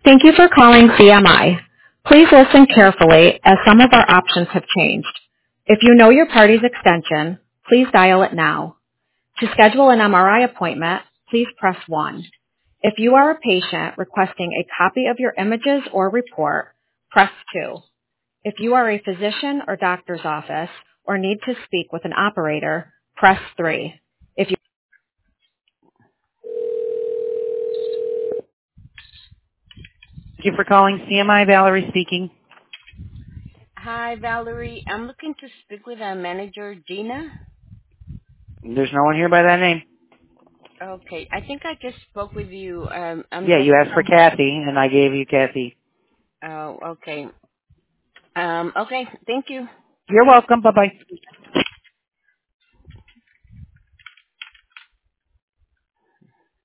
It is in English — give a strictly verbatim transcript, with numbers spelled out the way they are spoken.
Thank you for calling C M I. Please listen carefully as some of our options have changed. If you know your party's extension, please dial it now. To schedule an M R I appointment, please press one. If you are a patient requesting a copy of your images or report, press two. If you are a physician or doctor's office or need to speak with an operator, press three. If you Thank you for calling C M I. Valerie speaking. Hi, Valerie. I'm looking to speak with our manager, Gina. There's no one here by that name. Okay, I think I just spoke with you. Um, I'm Yeah, you getting asked for some. Kathy, and I gave you Kathy. Oh, okay. Um, okay. Thank you. You're welcome. Bye-bye.